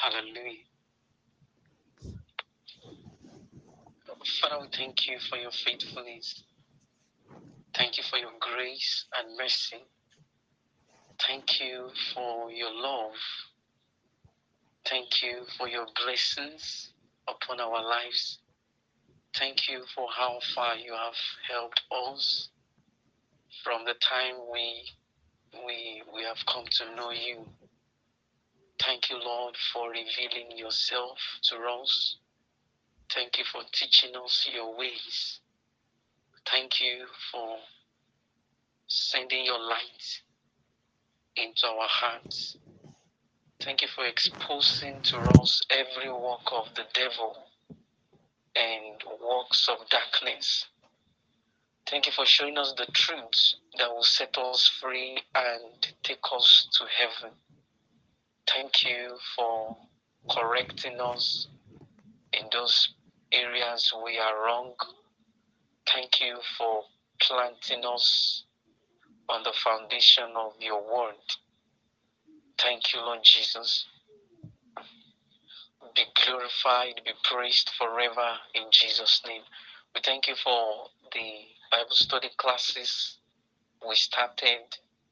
Hallelujah. Father, we thank you for your faithfulness. Thank you for your grace and mercy. Thank you for your love. Thank you for your blessings upon our lives. Thank you for how far you have helped us from the time we have come to know you. Thank you, Lord, for revealing yourself to us. Thank you for teaching us your ways. Thank you for sending your light into our hearts. Thank you for exposing to us every work of the devil and works of darkness. Thank you for showing us the truth that will set us free and take us to heaven. Thank you for correcting us in those areas we are wrong. Thank you for planting us on the foundation of your word. Thank you, Lord Jesus. Be glorified, be praised forever in Jesus' name. We thank you for the Bible study classes we started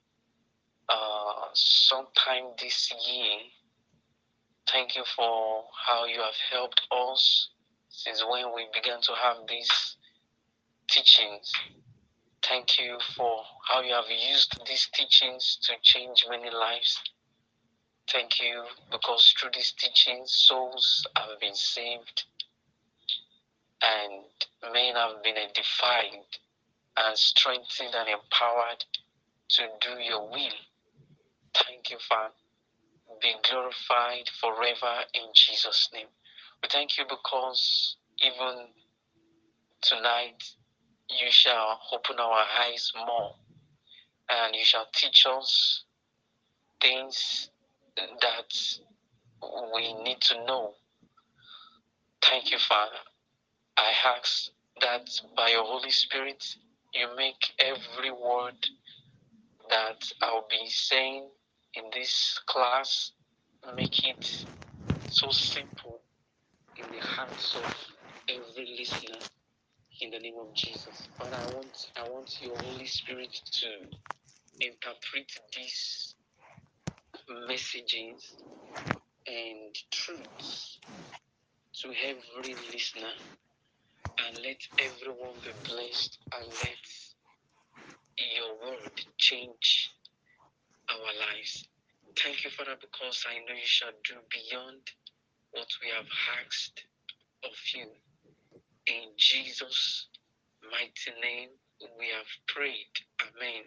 sometime this year. Thank you for how you have helped us since when we began to have these teachings. Thank you for how you have used these teachings to change many lives. Thank you because through these teachings, souls have been saved and men have been edified and strengthened and empowered to do your will. Thank you, Father. Be glorified forever in Jesus' name. We thank you because even tonight you shall open our eyes more and you shall teach us things that we need to know. Thank you, Father. I ask that by your Holy Spirit, you make every word that I'll be saying in this class, make it so simple in the hearts of every listener in the name of Jesus. Father, I want your Holy Spirit to interpret these messages and truths to every listener, and let everyone be blessed, and let your word change our lives. Thank you, Father, because I know you shall do beyond what we have asked of you. In Jesus' mighty name, we have prayed. Amen.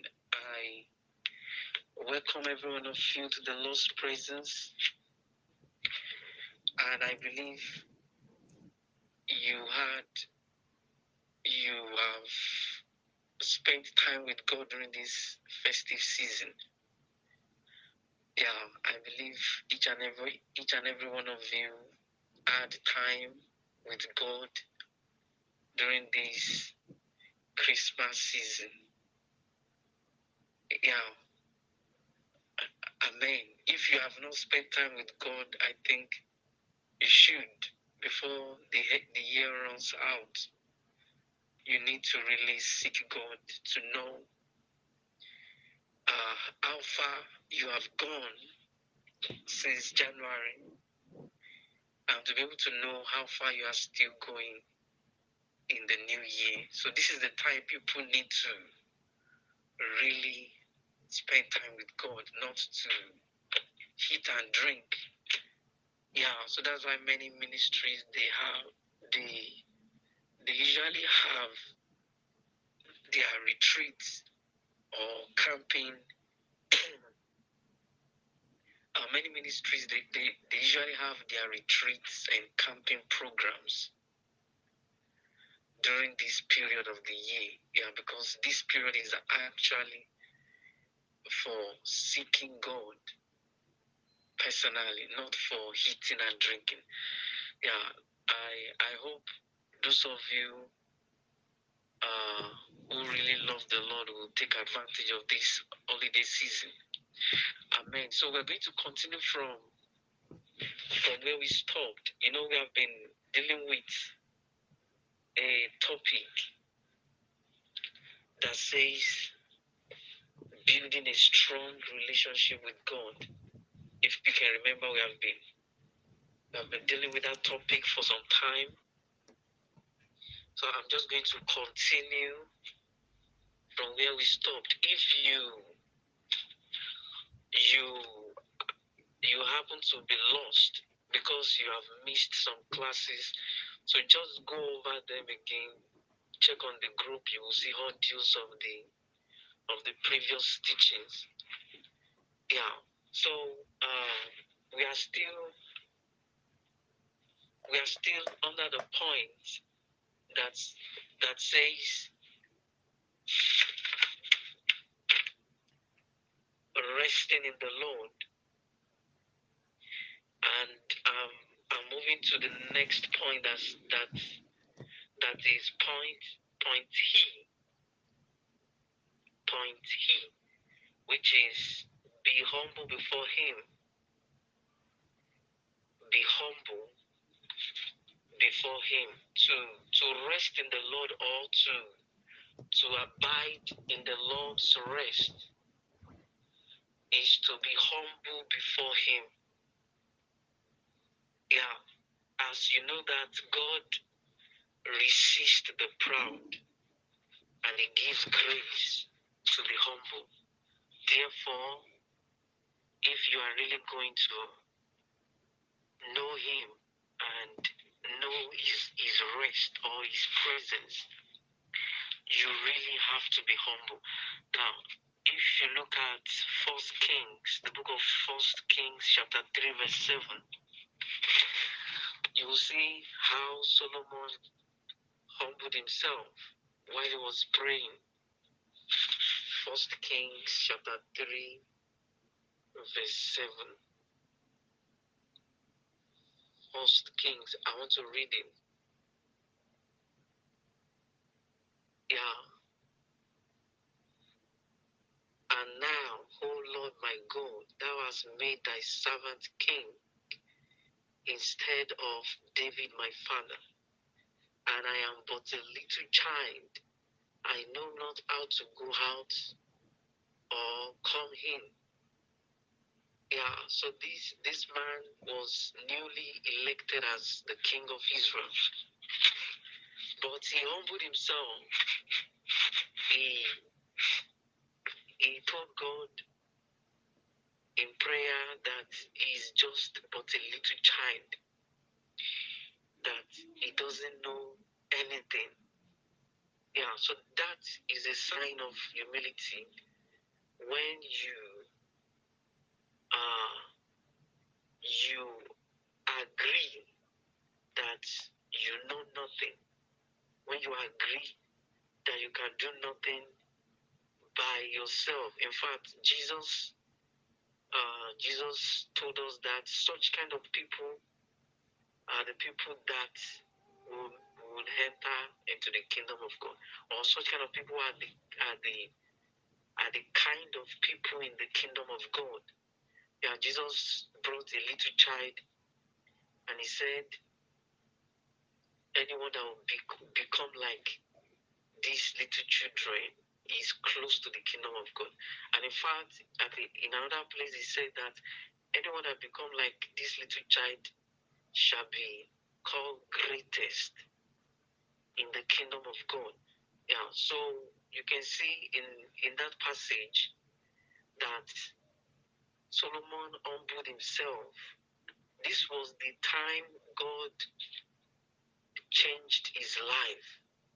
I welcome every one of you to the Lord's presence, and I believe you have spent time with God during this festive season. Yeah, I believe each and every one of you had time with God during this Christmas season. Yeah, amen. If you have not spent time with God, I think you should before the year runs out. You need to really seek God to know how far you have gone since January, and to be able to know how far you are still going in the new year. So this is the time people need to really spend time with God, not to eat and drink. Yeah, so that's why many ministries they usually have their retreats or camping. Many ministries they usually have their retreats and camping programs during this period of the year. Yeah, because this period is actually for seeking God personally, not for eating and drinking. Yeah, I hope those of you who really love the Lord will take advantage of this holiday season. Amen. So we're going to continue from where we stopped, we have been dealing with a topic that says building a strong relationship with God. If you can remember, we have been dealing with that topic for some time. So I'm just going to continue from where we stopped. If you happen to be lost because you have missed some classes, so just go over them again. Check on the group. You will see audios of the previous teachings. Yeah. So we are still under the point that says resting in the Lord, and I'm moving to the next point. That is point he, which is be humble before Him. Be humble before Him. To rest in the Lord, or to abide in the Lord's rest, is to be humble before Him. Yeah, as you know that God resists the proud, and He gives grace to the humble. Therefore, if you are really going to know Him and know His rest or His presence, you really have to be humble. Now, if you look at First Kings, the book of First Kings, chapter 3, verse 7, you will see how Solomon humbled himself while he was praying. First Kings, chapter 3, verse 7. First Kings, I want to read it. Yeah. And now, O Lord my God, thou hast made thy servant king instead of David my father, and I am but a little child. I know not how to go out or come in. Yeah, so this man was newly elected as the king of Israel, but he humbled himself. He told God in prayer that he's just but a little child, that he doesn't know anything. Yeah, so that is a sign of humility. When you agree that you know nothing, when you agree that you can do nothing by yourself. In fact, Jesus told us that such kind of people are the people that will enter into the kingdom of God, or such kind of people are the kind of people in the kingdom of God. Yeah, Jesus brought a little child, and He said, anyone that will become like these little children is close to the kingdom of God. And in fact, in another place, He said that anyone that become like this little child shall be called greatest in the kingdom of God. Yeah, so you can see in that passage that Solomon humbled himself. This was the time God changed his life.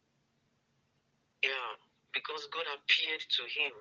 Yeah, because God appeared to him,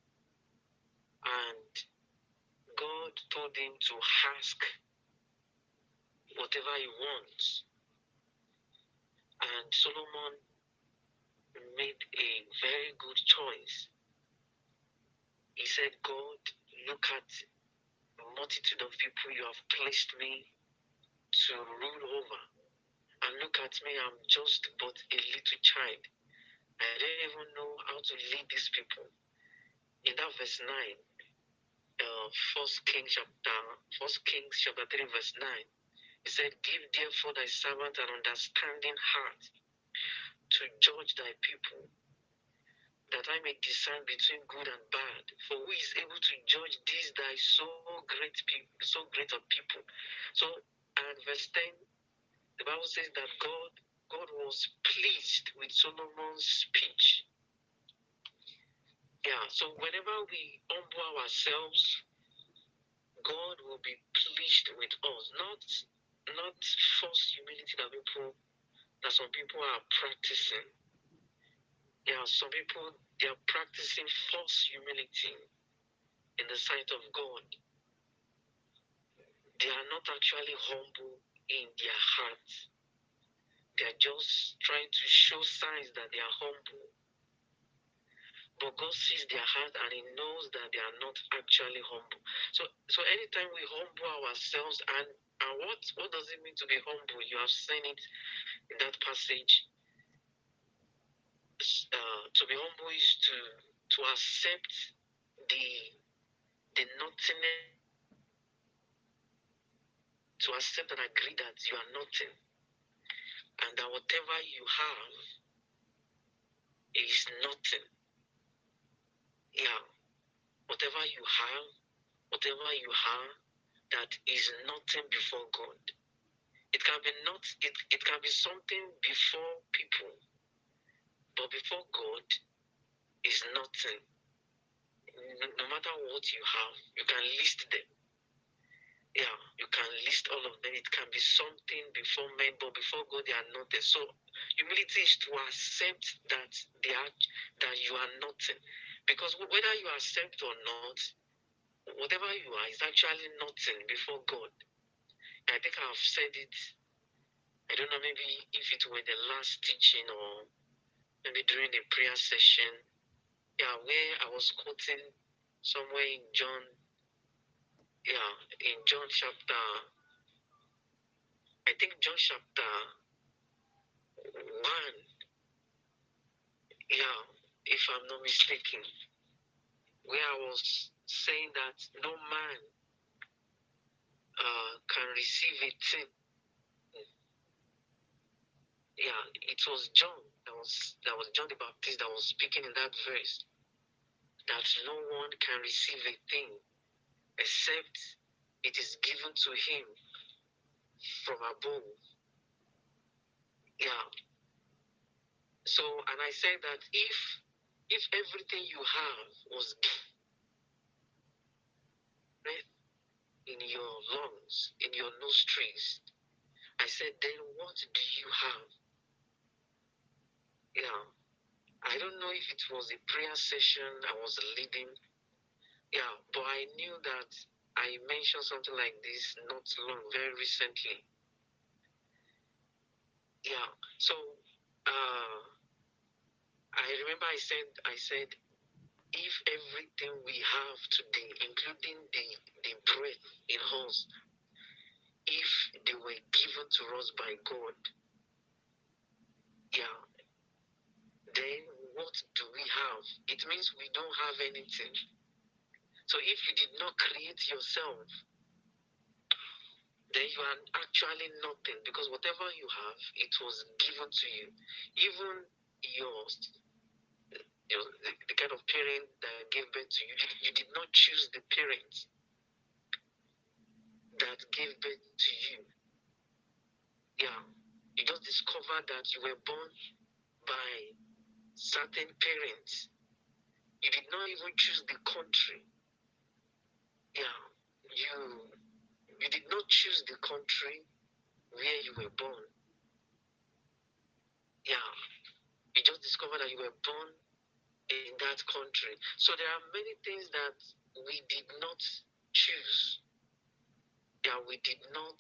and God told him to ask whatever he wants. And Solomon made a very good choice. He said, God, look at the multitude of people you have placed me to rule over. And look at me, I'm just but a little child. I don't even know how to lead these people. In that verse 9, First Kings chapter 3, verse 9, He said, "Give therefore thy servant an understanding heart to judge thy people, that I may discern between good and bad. For who is able to judge these thy so great people, so great of people?" So, and verse 10, the Bible says that God was pleased with Solomon's speech. Yeah, so whenever we humble ourselves, God will be pleased with us. Not false humility that some people are practicing. Yeah, some people, they are practicing false humility in the sight of God. They are not actually humble in their hearts. They are just trying to show signs that they are humble. But God sees their heart and He knows that they are not actually humble. So anytime we humble ourselves, and what does it mean to be humble? You have seen it in that passage. To be humble is to accept the nothingness, to accept and agree that you are nothing, and that whatever you have is nothing. Yeah, whatever you have, that is nothing before God. It can be it can be something before people, but before God is nothing. No matter what you have, you can list them. Yeah, you can list all of them. It can be something before men, but before God they are nothing. So humility is to accept that that you are nothing. Because whether you accept or not, whatever you are is actually nothing before God. I think I've said it. I don't know, maybe if it were the last teaching or maybe during the prayer session. Yeah, where I was quoting somewhere in John. Yeah, in John chapter, I think John chapter 1. Yeah, if I'm not mistaken, where I was saying that no man can receive a thing. Yeah, it was John. That was John the Baptist that was speaking in that verse. That no one can receive a thing except it is given to him from above. Yeah. So, and I said that if everything you have was breath in your lungs, in your nostrils, I said, then what do you have? Yeah. I don't know if it was a prayer session I was leading. Yeah, but I knew that I mentioned something like this not long, very recently. Yeah. So I remember I said if everything we have today, including the breath in us, if they were given to us by God, yeah, then what do we have? It means we don't have anything. So if you did not create yourself, then you are actually nothing, because whatever you have, it was given to you. Even yours, the kind of parent that gave birth to you, you did not choose the parents that gave birth to you. Yeah, you just discovered that you were born by certain parents. You did not even choose the country. Yeah, you did not choose the country where you were born. Yeah, you just discovered that you were born in that country. So there are many things that we did not choose. Yeah, we did not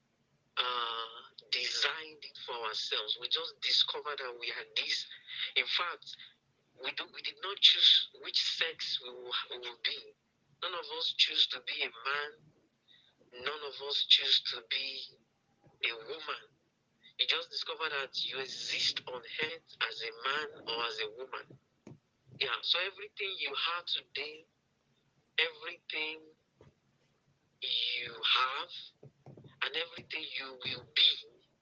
design it for ourselves. We just discovered that we had this. In fact, we did not choose which sex we will be. None of us choose to be a man. None of us choose to be a woman. You just discover that you exist on earth as a man or as a woman. Yeah, so everything you have today, everything you have, and and everything you will be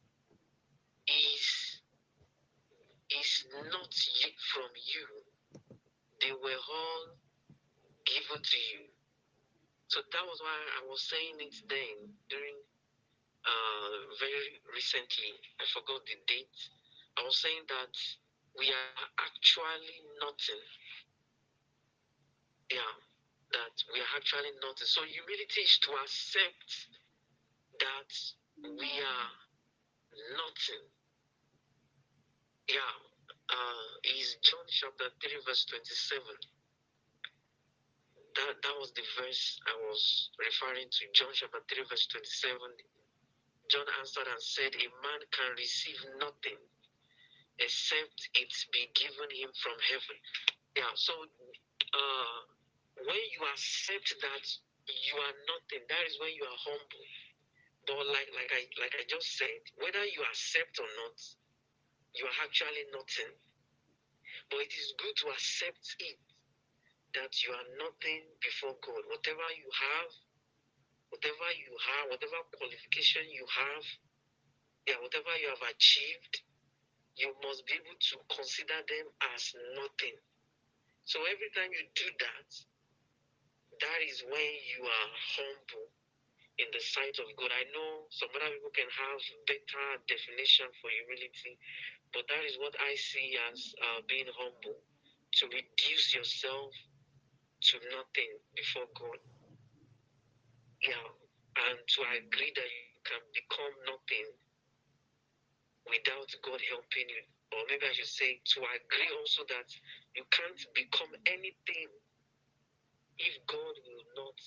is not yet from you. They were all given to you. So that was why I was saying it then during very recently. I forgot the date. I was saying that we are actually nothing. Yeah, that we are actually nothing. So humility is to accept that we are nothing. Yeah, is John chapter 3 verse 27. That was the verse I was referring to. John chapter 3 verse 27. John answered and said, a man can receive nothing except it be given him from heaven. Yeah, so when you accept that you are nothing, that is when you are humble. But like I just said, whether you accept or not, you are actually nothing. But it is good to accept it, that you are nothing before God. Whatever you have, whatever qualification you have, yeah, whatever you have achieved, you must be able to consider them as nothing. So every time you do that, that is when you are humble in the sight of God. I know some other people can have better definition for humility, but that is what I see as being humble, to reduce yourself to nothing before God. Yeah, and to agree that you can become nothing without God helping you. Or maybe I should say, to agree also that you can't become anything if God will not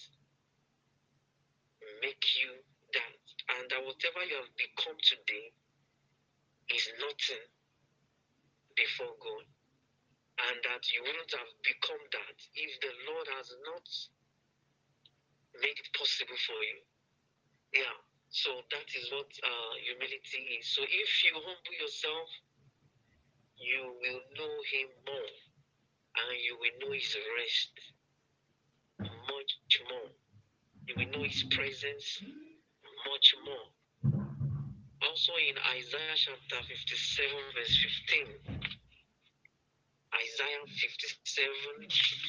make you that. And that whatever you have become today is nothing before God. And that you wouldn't have become that if the Lord has not made it possible for you. Yeah. So that is what humility is. So if you humble yourself, you will know Him more, and you will know His rest much more. You will know His presence much more. Also in Isaiah chapter 57 verse 15, Isaiah 57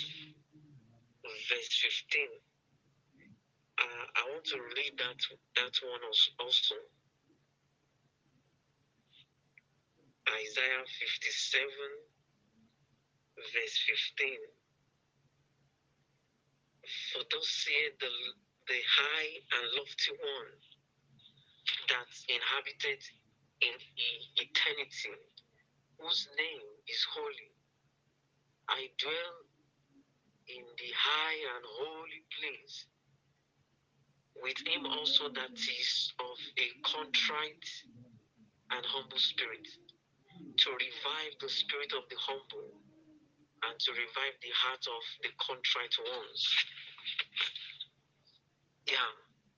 verse 15, I want to read that one also. Isaiah 57 verse 15. For thus saith the high and lofty one that inhabited in eternity, whose name is holy. I dwell in the high and holy place, with him also that is of a contrite and humble spirit, to revive the spirit of the humble, and to revive the heart of the contrite ones. Yeah.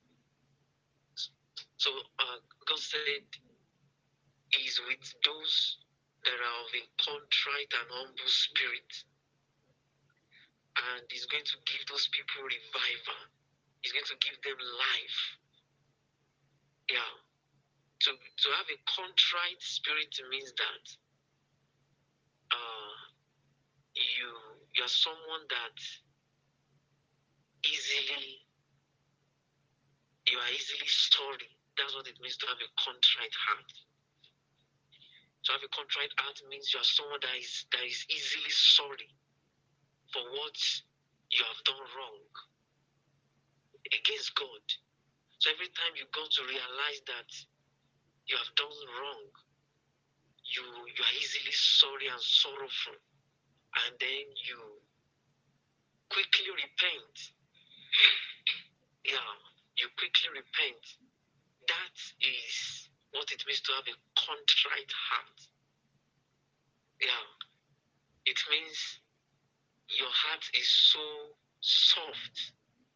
So God said, He's with those that are of a contrite and humble spirit, and He's going to give those people revival. He's going to give them life. Yeah. To have a contrite spirit means that you're someone that you are easily sorry. That's what it means to have a contrite heart. To have a contrite heart means you are someone that is easily sorry for what you have done wrong against God. So every time you go to realize that you have done wrong, you are easily sorry and sorrowful, and then you quickly repent. Yeah, you quickly repent. That is what it means to have a contrite heart. Yeah, it means your heart is so soft,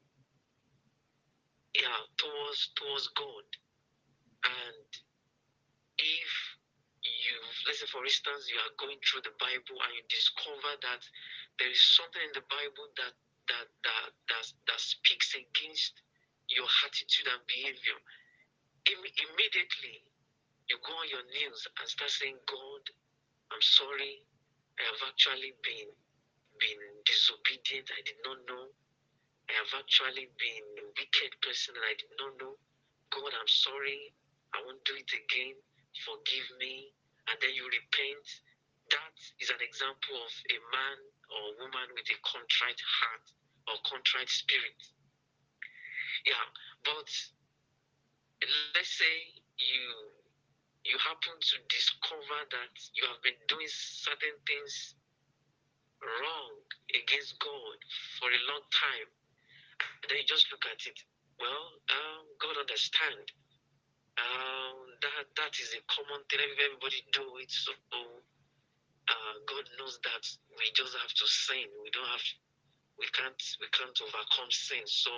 yeah, towards God. And if you, let's say for instance, you are going through the Bible and you discover that there is something in the Bible that speaks against your attitude and behavior, immediately you go on your knees and start saying, God, I'm sorry. I have actually been disobedient. I did not know. I have actually been a wicked person and I did not know. God, I'm sorry. I won't do it again. Forgive me. And then you repent. That is an example of a man or woman with a contrite heart or contrite spirit. Yeah, but let's say you happen to discover that you have been doing certain things wrong against God for a long time. And then you just look at it. Well, God understand. That is a common thing. Everybody do it. So God knows that we just have to sin. We can't overcome sin. So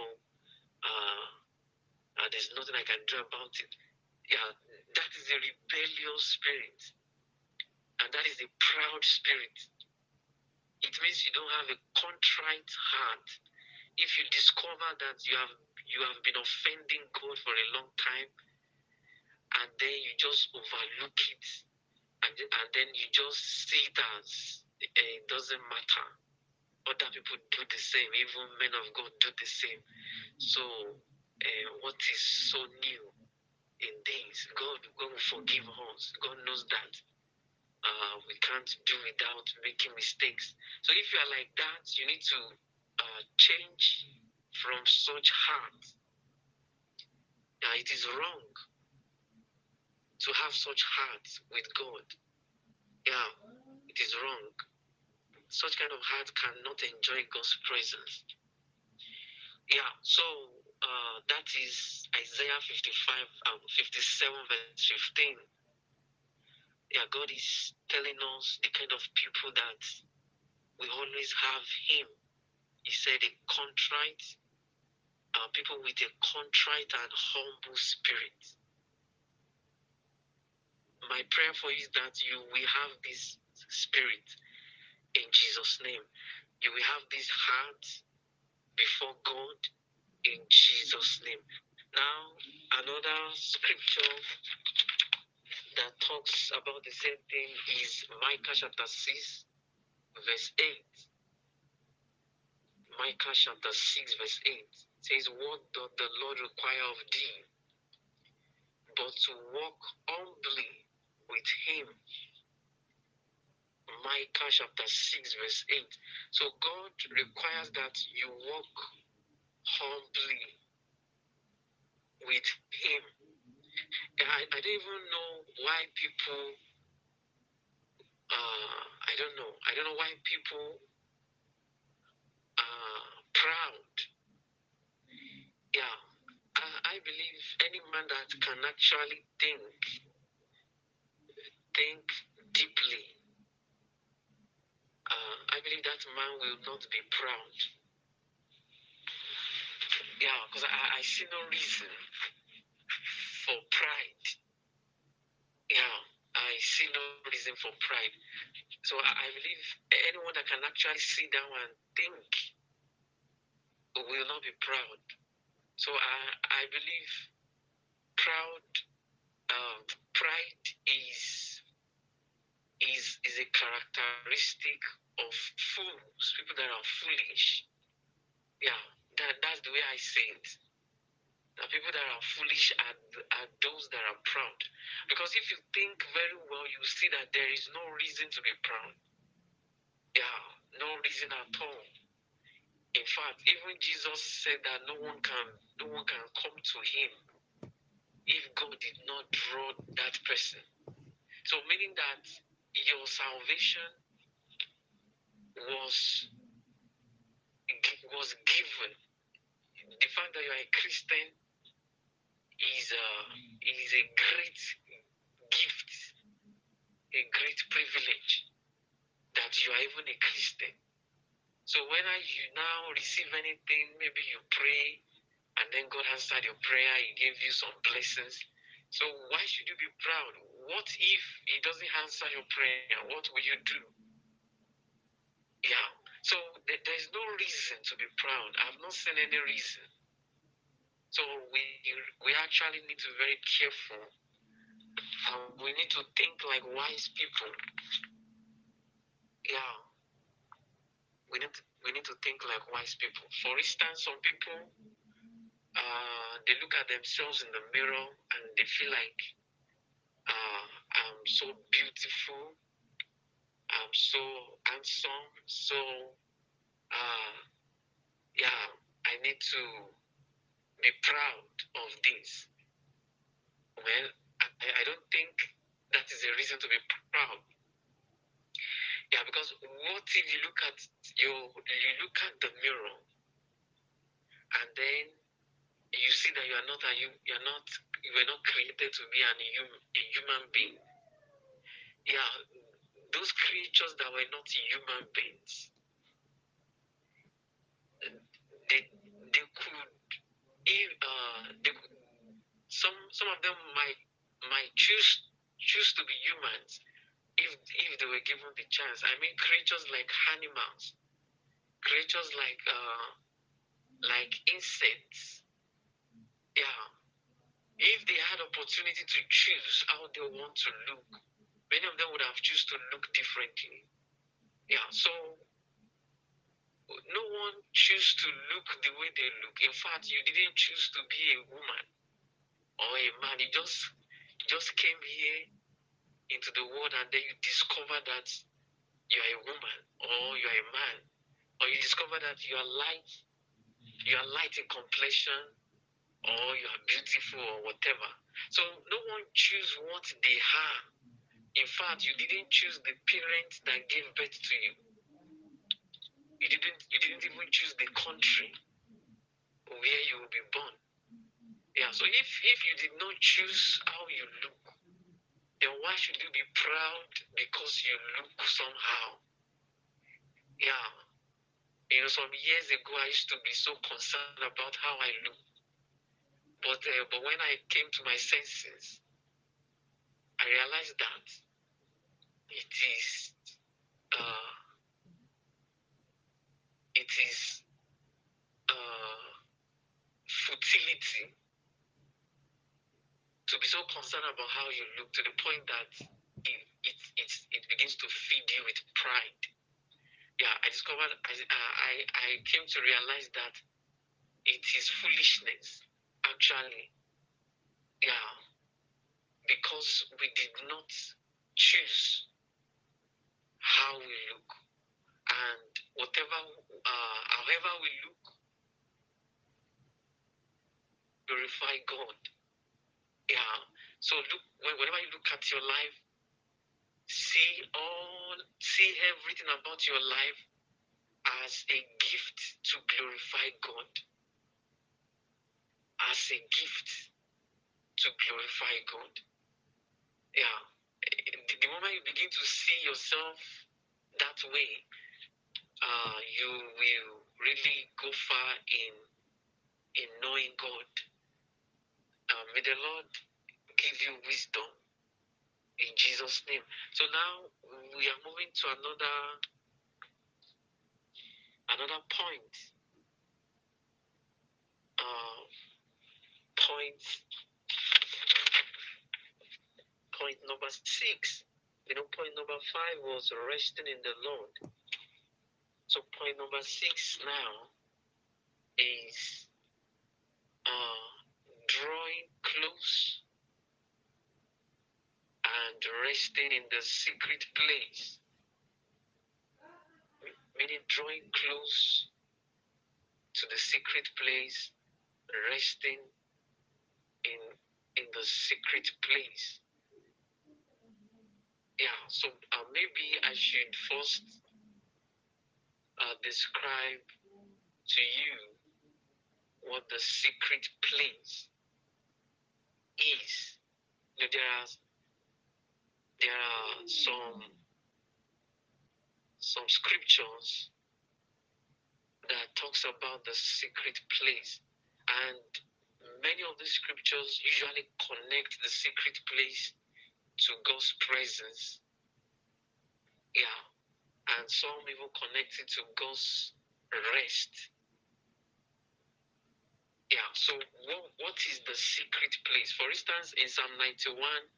there's nothing I can do about it. Yeah, that is a rebellious spirit, and that is a proud spirit. It means you don't have a contrite heart. If you discover that you have been offending God for a long time, and then you just overlook it, and then you just see it as it doesn't matter. Other people do the same. Even men of God do the same. So, what is so new in this? God will forgive us. God knows that we can't do without making mistakes. So, if you are like that, you need to change from such heart. It is wrong to have such heart with God. Yeah, it is wrong. Such kind of heart cannot enjoy God's presence. Yeah, so that is Isaiah 57, verse 15. Yeah, God is telling us the kind of people that we always have Him. He said, a contrite, people with a contrite and humble spirit. My prayer for you is that you will have this spirit in Jesus' name. You will have this heart before God in Jesus' name. Now, another scripture that talks about the same thing is Micah chapter 6, verse 8. Micah chapter 6, verse 8 says, what doth the Lord require of thee, but to walk humbly with Him? Micah chapter 6, verse 8. So God requires that you walk humbly with Him. I don't even know why people, I don't know why people are proud. Yeah, I believe any man that can actually think deeply, I believe that man will not be proud. Yeah, because I see no reason for pride. Yeah, I see no reason for pride. So I believe anyone that can actually sit down and think will not be proud. So I believe proud pride is a characteristic of fools, people that are foolish. Yeah, that's the way I see it. The people that are foolish are those that are proud. Because if you think very well, you see that there is no reason to be proud. Yeah, no reason at all. In fact, even Jesus said that no one can come to Him if God did not draw that person. So meaning that your salvation was given. The fact that you are a Christian is a great gift, a great privilege that you are even a Christian. So whether you now receive anything, maybe you pray and then God answered your prayer, He gave you some blessings. So why should you be proud? What if He doesn't answer your prayer? What will you do? Yeah. So there's no reason to be proud. I've not seen any reason. So we actually need to be very careful, and we need to think like wise people. Yeah, we need to think like wise people. For instance, some people they look at themselves in the mirror and they feel like I'm so beautiful, I'm so handsome, so uh, yeah, I need to be proud of this. Well, I don't think that is a reason to be proud. Yeah, because what if you look at you look at the mirror and then you see that you were not created to be a human being. Yeah, those creatures that were not human beings, they could if they could, some of them might choose to be humans if they were given the chance. I mean, creatures like animals, creatures like insects. Yeah, if they had opportunity to choose how they want to look, many of them would have choose to look differently. Yeah, so no one choose to look the way they look. In fact, you didn't choose to be a woman or a man. You just came here into the world and then you discover that you're a woman or you're a man, or you discover that you are light in complexion, or you are beautiful or whatever. So no one choose what they are. In fact, you didn't choose the parents that gave birth to you. You didn't even choose the country where you will be born. Yeah, so if you did not choose how you look, then why should you be proud because you look somehow? Yeah. Some years ago, I used to be so concerned about how I look. But when I came to my senses, I realized that it is uh, it is futility to be so concerned about how you look to the point that it begins to feed you with pride. Yeah, I came to realize that it is foolishness, actually. Yeah, because we did not choose how we look, and however we look, glorify God. Yeah. So whenever you look at your life, see everything about your life as a gift to glorify God, as a gift to glorify God. Yeah. The moment you begin to see yourself that way, you will really go far in knowing God. May the Lord give you wisdom in Jesus' name. So now we are moving to another point. Uh, point point number 6. Point number 5 was resting in the Lord. So point number 6 now is drawing close and resting in the secret place. Meaning drawing close to the secret place, resting in in the secret place. Yeah, so maybe I should first describe to you what the secret place is. There are some scriptures that talks about the secret place, and many of these scriptures usually connect the secret place to God's presence. Yeah, and some even connect it to God's rest. Yeah, so what is the secret place? For instance, in Psalm 91,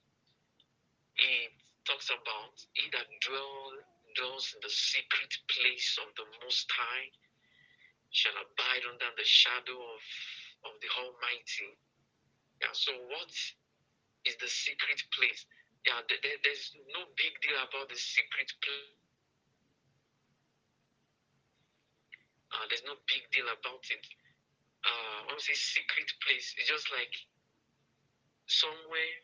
it talks about he that dwells in the secret place of the Most High shall abide under the shadow of the Almighty. Yeah, so what is the secret place? Yeah, there's no big deal about the secret place. There's no big deal about it. When we say secret place, it's just like somewhere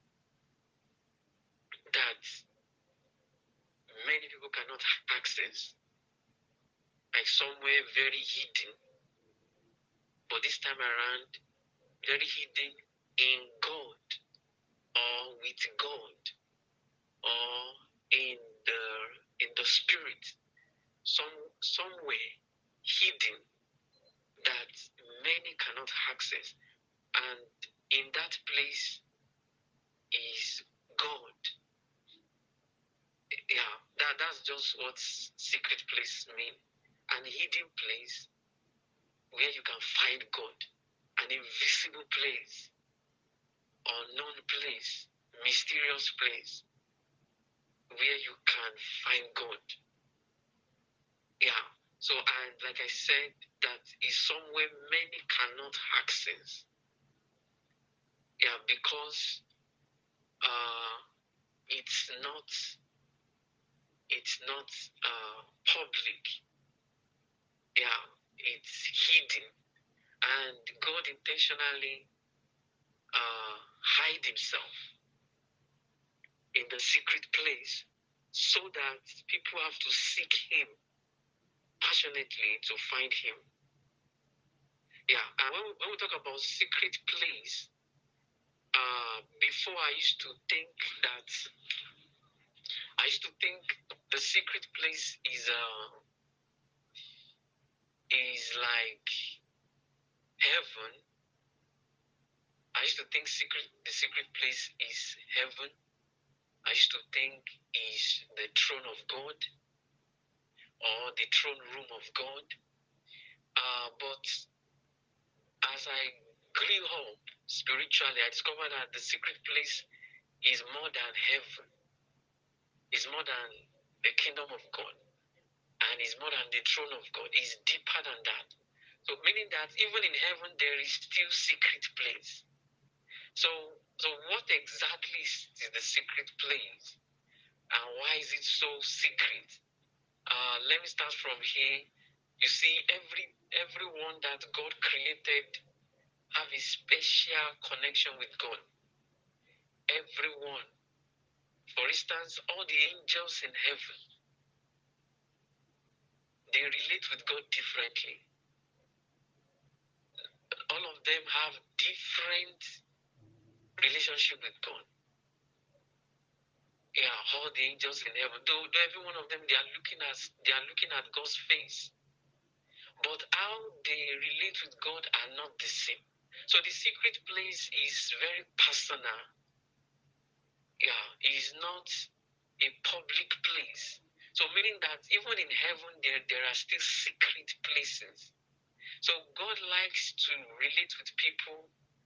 that many people cannot access, like somewhere very hidden. But this time around, very hidden in God or with God or in the spirit, somewhere hidden that many cannot access. And in that place is God. Yeah, that's just what secret place mean. An hidden place where you can find God. An invisible place, unknown place, mysterious place where you can find God. Yeah. So, and like I said, that is somewhere many cannot access. Yeah, because it's not public. Yeah, it's hidden, and God intentionally hide Himself in the secret place, so that people have to seek Him passionately to find Him. Yeah, and when we talk about secret place, before I used to think the secret place is like heaven. I used to think the secret place is heaven. I used to think is the throne of God or the throne room of God. But as I grew up spiritually, I discovered that the secret place is more than heaven. It's more than the kingdom of God. And it's more than the throne of God. It's deeper than that. So meaning that even in heaven there is still secret place. So what exactly is the secret place? And why is it so secret? Let me start from here. You see, everyone that God created have a special connection with God. Everyone. For instance, all the angels in heaven, they relate with God differently. All of them have different relationship with God. Yeah, all the angels in heaven, though every one of them they are looking at God's face, but how they relate with God are not the same. So the secret place is very personal. Yeah, it is not a public place. So meaning that even in heaven there are still secret places. So God likes to relate with people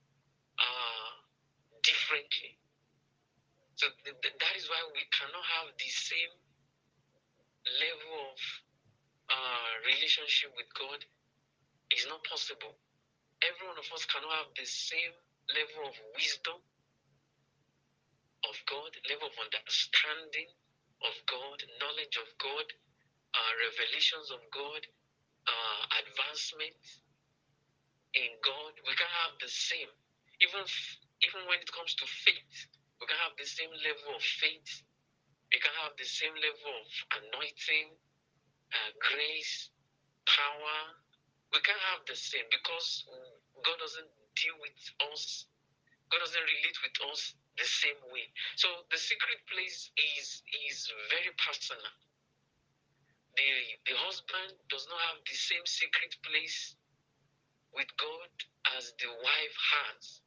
differently. So that is why we cannot have the same level of relationship with God. It's not possible. Every one of us cannot have the same level of wisdom of God, level of understanding of God, knowledge of God, revelations of God, advancement in God. We can have the same. Even when it comes to faith, we can have the same level of faith. We can have the same level of anointing, grace, power. We can have the same because God doesn't deal with us. God doesn't relate with us the same way. So the secret place is very personal. The husband does not have the same secret place with God as the wife has.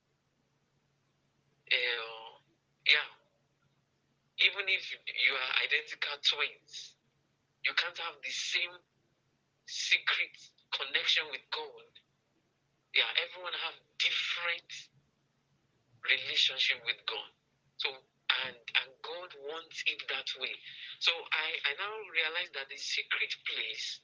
Yeah, even if you are identical twins, you can't have the same secret connection with God Yeah, everyone have different relationship with God. So and God wants it that way. So I now realize that the secret place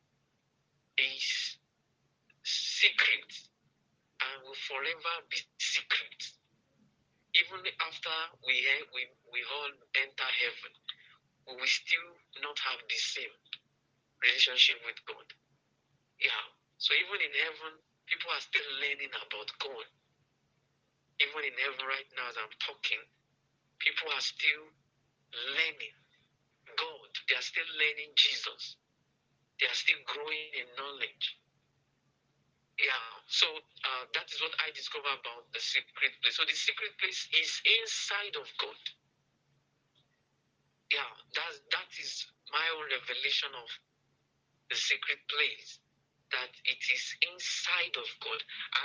is secret and will forever be secret. Even after we all enter heaven, we will still not have the same relationship with God. Yeah. So even in heaven, people are still learning about God. Even in heaven right now as I'm talking, people are still learning God. They are still learning Jesus. They are still growing in knowledge. Yeah. So that is what I discover about the secret place. So the secret place is inside of God. Yeah, that is my own revelation of the secret place. That it is inside of God,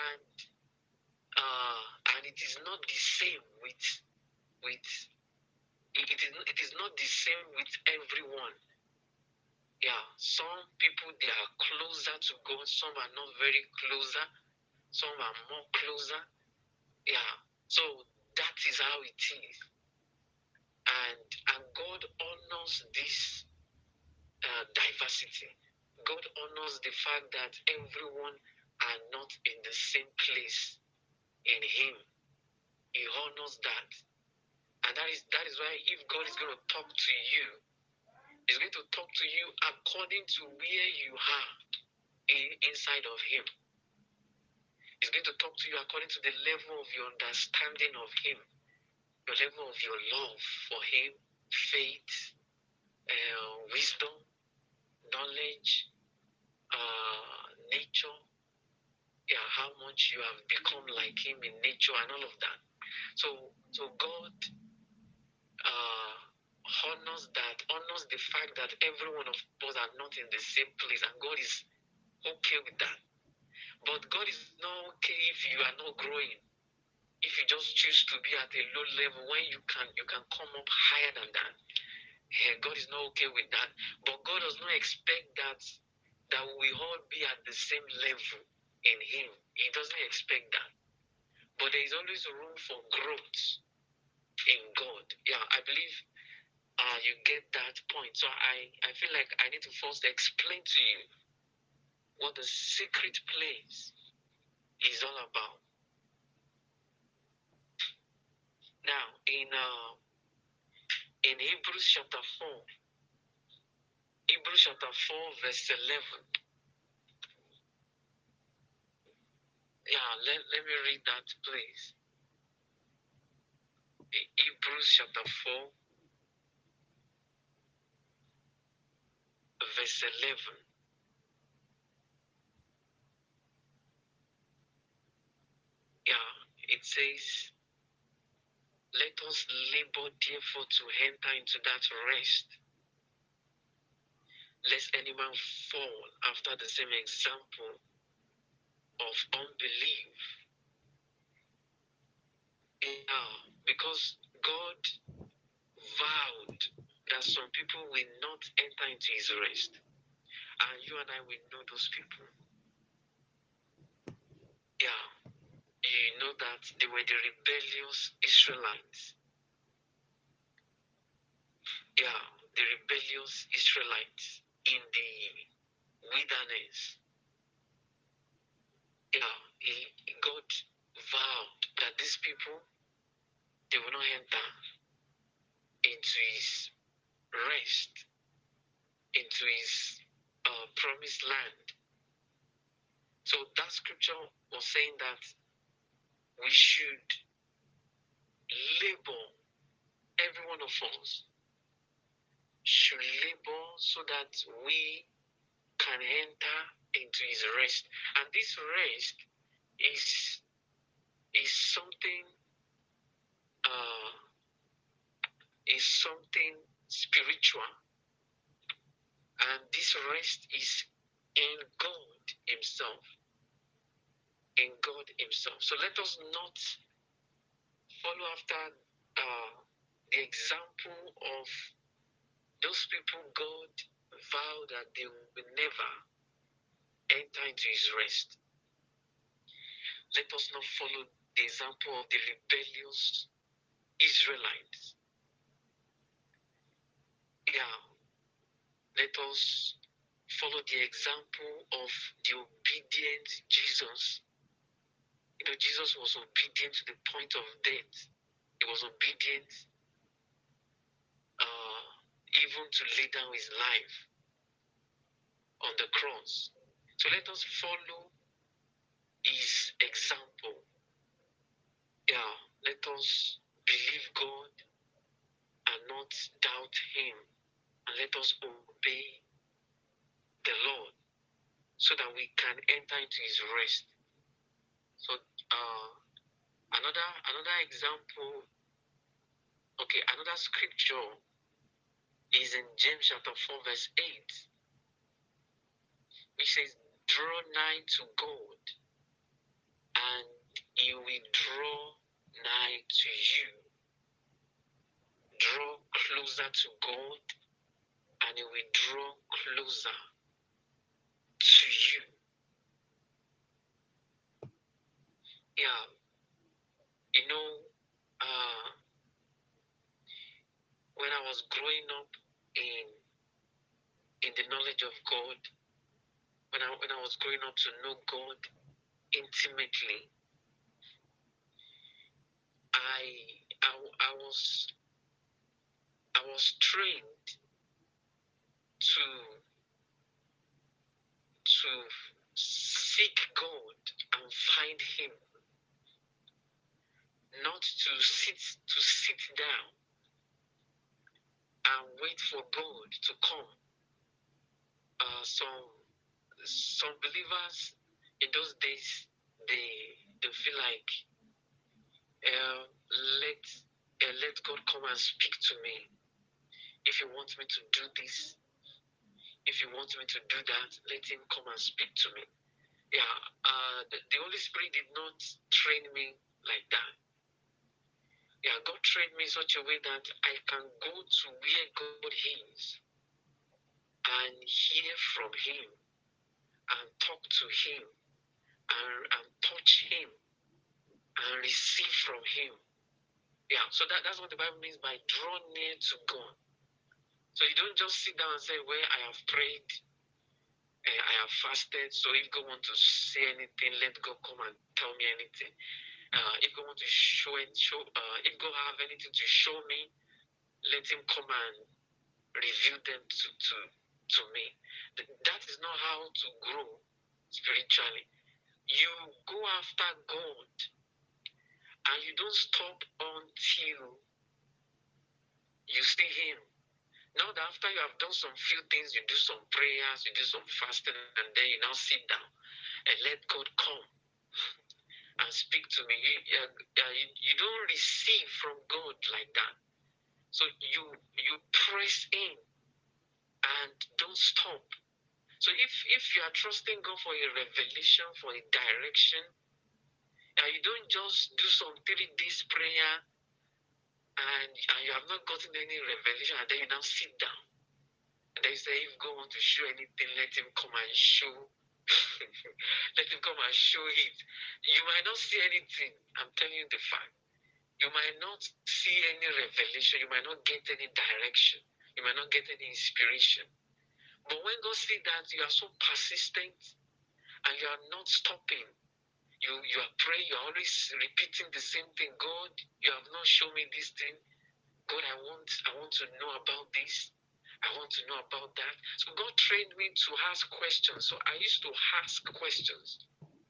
and it is not the same with it is not the same with everyone. Yeah, some people they are closer to God, some are not very closer, some are more closer. Yeah, so that is how it is, and God honors this diversity. God honors the fact that everyone are not in the same place in Him. He honors that, and that is why if God is going to talk to you, He's going to talk to you according to where you are inside of Him. He's going to talk to you according to the level of your understanding of Him, the level of your love for Him, faith, wisdom, knowledge, nature, yeah, how much you have become like Him in nature and all of that. So God honors that, honors the fact that every one of us are not in the same place, and God is okay with that. But God is not okay if you are not growing. If you just choose to be at a low level when you can come up higher than that. Yeah, God is not okay with that. But God does not expect that we all be at the same level in Him. He doesn't expect that. But there is always room for growth in God. Yeah, I believe you get that point. So I feel like I need to first explain to you what the secret place is all about. Now, in Hebrews chapter 4, verse 11. Yeah, let me read that, please. Hebrews chapter 4, verse 11. Yeah, it says, let us labor therefore to enter into that rest, lest any man fall after the same example of unbelief. Yeah, because God vowed that some people will not enter into His rest, and you and I will know those people. Yeah, you know that they were the rebellious Israelites. Yeah, the rebellious Israelites in the wilderness. Yeah, God vowed that these people, they will not enter into His rest, into His promised land. So that scripture was saying that we should labor, every one of us should labor so that we can enter into His rest. And this rest is something uh, spiritual, and this rest is in God Himself. In God Himself. So let us not follow after the example of those people God vowed that they will never enter into His rest. Let us not follow the example of the rebellious Israelites. Yeah, let us follow the example of the obedient Jesus. Jesus was obedient to the point of death. He was obedient even to lay down his life on the cross. So let us follow his example. Yeah, let us believe God and not doubt him. And let us obey the Lord so that we can enter into his rest. So another example, another scripture is in James chapter 4 verse 8, which says, draw nigh to God and he will draw nigh to you. Draw closer to God and he will draw closer to you. Yeah, when I was growing up in the knowledge of God, when I was growing up to know God intimately, I was trained to seek God and find him, not to sit down and wait for God to come. Some believers in those days, they feel like let God come and speak to me. If you want me to do this, if you want me to do that, let him come and speak to me. Yeah, the Holy Spirit did not train me like that. Yeah, God trained me in such a way that I can go to where God is and hear from him and talk to him and touch him and receive from him. Yeah, so that's what the Bible means by draw near to God. So you don't just sit down and say, well, I have prayed, I have fasted, so if God wants to say anything, let God come and tell me anything. If God wants to if God have anything to show me, let him come and reveal them to me. That is not how to grow spiritually. You go after God and you don't stop until you see him. Not after you have done some few things, you do some prayers, you do some fasting, and then you now sit down and let God come and speak to me. You don't receive from God like that. So you press in and don't stop. So if you are trusting God for a revelation, for a direction, and you don't just do some 3 days prayer and you have not gotten any revelation, and then you now sit down. And they say, if God wants to show anything, let him come and show. Let him come and show it. You might not see anything. I'm telling you the fact. You might not see any revelation. You might not get any direction. You might not get any inspiration. But when God sees that you are so persistent and you are not stopping, you are praying, you're always repeating the same thing. God, you have not shown me this thing. God, I want to know about this. I want to know about that. So God trained me to ask questions. So I used to ask questions.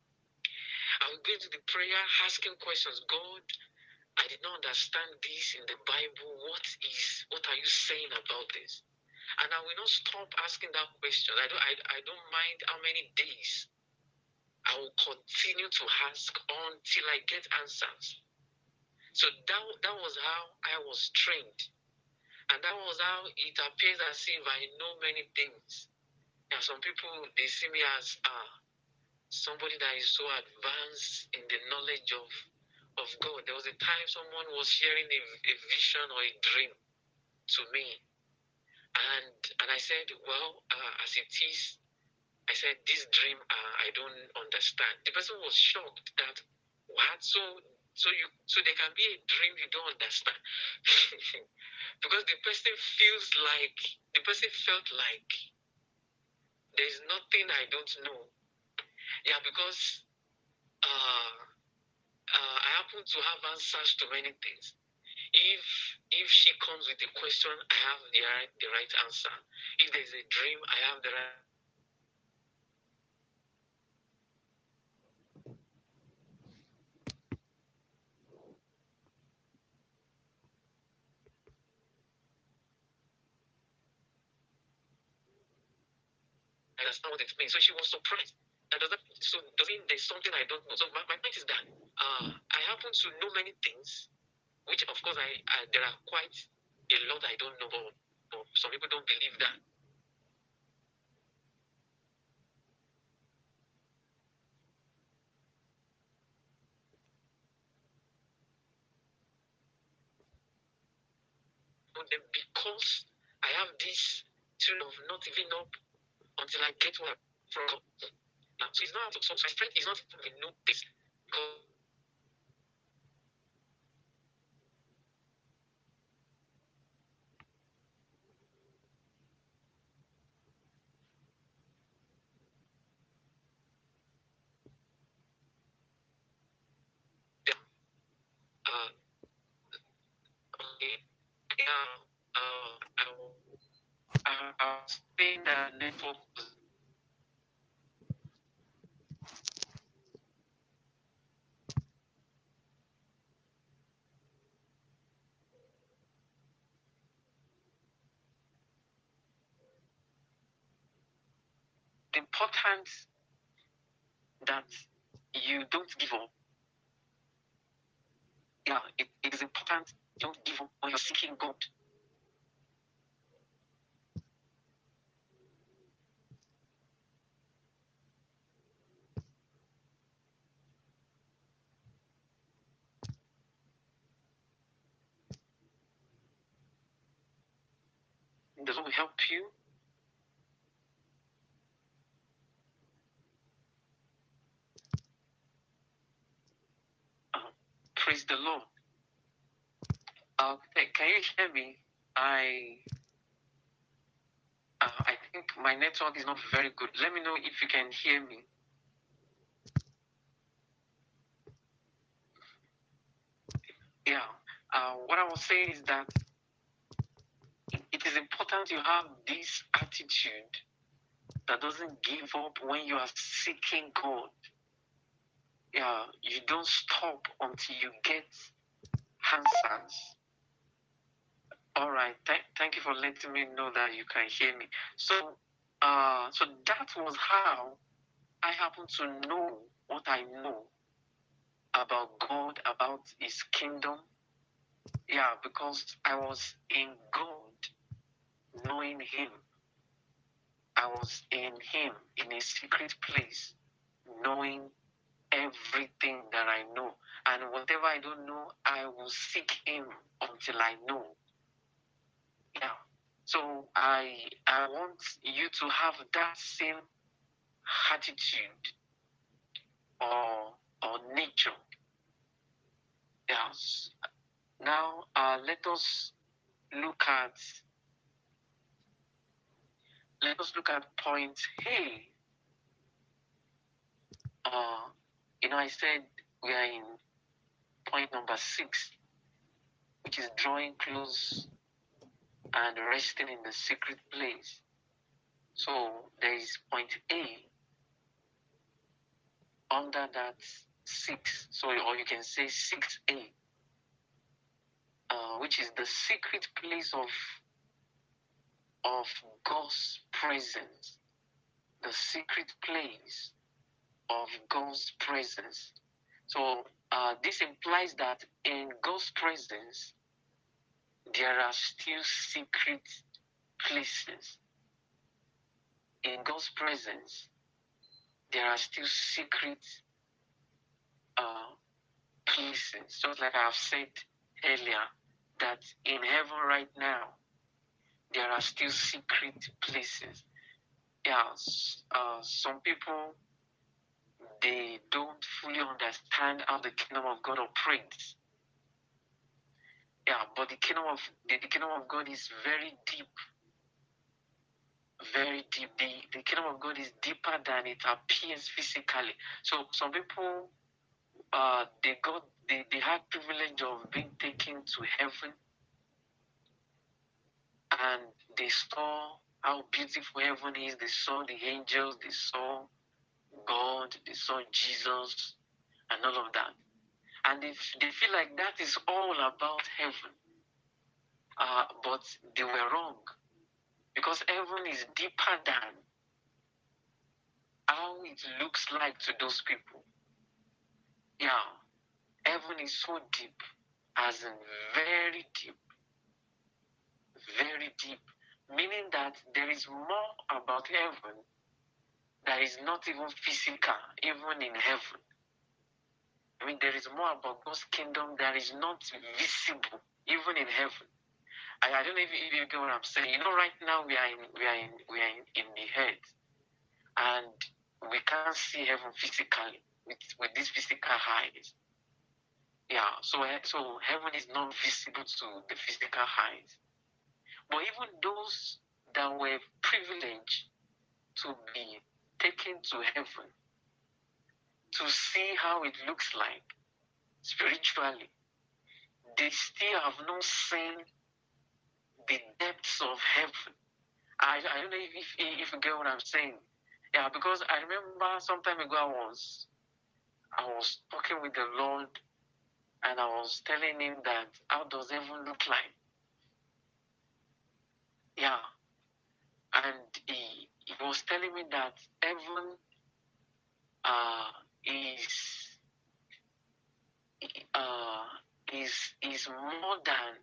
I would go into the prayer asking questions. God, I did not understand this in the Bible. What are you saying about this? And I will not stop asking that question. I don't mind how many days. I will continue to ask until I get answers. So that was how I was trained. And that was how it appears as if I know many things. And some people, they see me as somebody that is so advanced in the knowledge of God. There was a time someone was sharing a vision or a dream to me. And I said, well, as it is, I said, this dream, I don't understand. The person was shocked that, what? So there can be a dream you don't understand. Because the person felt like there's nothing I don't know. Yeah, because I happen to have answers to many things. If she comes with a question, I have the right answer. If there's a dream, I have the right. I understand what it means. So she was surprised. That does mean there's something I don't know. So my point is that I happen to know many things, which of course there are quite a lot I don't know, but some people don't believe that. But then because I have this tune of not giving up until I get what I'm from God. So it's not so my strength is not to know this because uh, okay, yeah, I was saying that network was important that you don't give up. Yeah, it is important you don't give up when you're seeking God. The Lord will help you. Praise the Lord. Can you hear me? I think my network is not very good. Let me know if you can hear me. Yeah. What I was saying is that it is important you have this attitude that doesn't give up when you are seeking God. Yeah, you don't stop until you get answers. All right. Thank you for letting me know that you can hear me. So, so that was how I happen to know what I know about God, about His kingdom. Yeah, because I was in God, knowing Him. I was in Him, in a secret place, knowing everything that I know. And whatever I don't know, I will seek Him until I know. Yeah. So I want you to have that same attitude or nature. Yes. Now let us look at point A. I said we are in point number 6, which is drawing close and resting in the secret place. So there is point A under that 6. So, or you can say 6A, which is the secret place of God's presence. The secret place of God's presence. So this implies that in God's presence, there are still secret places. In God's presence, there are still secret places. Just like I've said earlier, that in heaven right now, there are still secret places. Yeah, some people, they don't fully understand how the kingdom of God operates. Yeah, but the kingdom of God is very deep, very deep. The kingdom of God is deeper than it appears physically. So some people, they had privilege of being taken to heaven, and they saw how beautiful heaven is. They saw the angels, they saw God, they saw Jesus, and all of that. And they feel like that is all about heaven. But they were wrong, because heaven is deeper than how it looks like to those people. Yeah, heaven is so deep, as in very deep, very deep, meaning that there is more about heaven that is not even physical, even in heaven. I mean, there is more about God's kingdom that is not visible, even in heaven. I don't know if you get what I'm saying. You know, right now we are in the head, and we can't see heaven physically with these physical eyes. Yeah, so heaven is not visible to the physical eyes. But even those that were privileged to be taken to heaven, to see how it looks like spiritually, they still have not seen the depths of heaven. I don't know if you get what I'm saying. Yeah, because I remember some time ago I was talking with the Lord, and I was telling him that how does heaven look like? Yeah, and he was telling me that heaven uh, is uh, is more than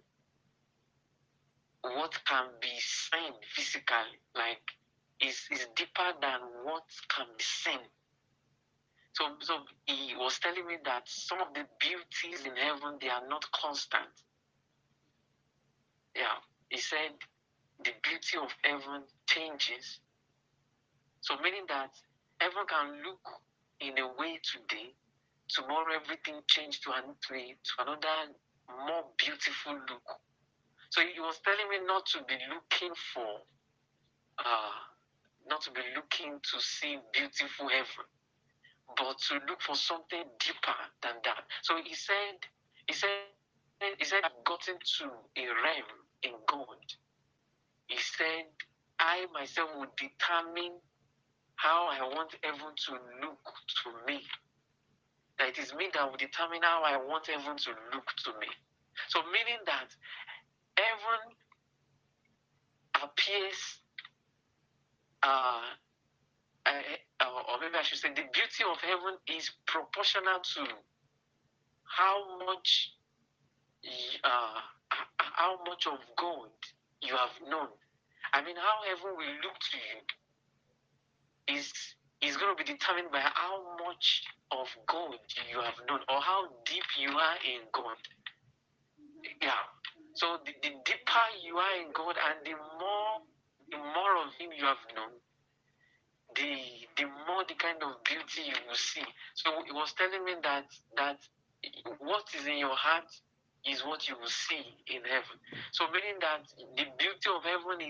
what can be seen physically. Like is deeper than what can be seen. So he was telling me that some of the beauties in heaven, they are not constant. Yeah, he said the beauty of heaven changes. So meaning that heaven can look in a way today, tomorrow everything changed to another more beautiful look. So he was telling me not to be looking for, uh, not to be looking to see beautiful heaven, but to look for something deeper than that. So he said, I've gotten to a realm in God. He said, I myself would determine how I want heaven to look to me. That it is me that will determine how I want heaven to look to me. So meaning that heaven appears, uh, or maybe I should say, the beauty of heaven is proportional to how much, uh, how much of God you have known. I mean, how heaven will look to you is going to be determined by how much of God you have known, or how deep you are in God. Yeah. So the deeper you are in God, and the more of Him you have known, the more the kind of beauty you will see. So he was telling me that what is in your heart is what you will see in heaven. So meaning that the beauty of heaven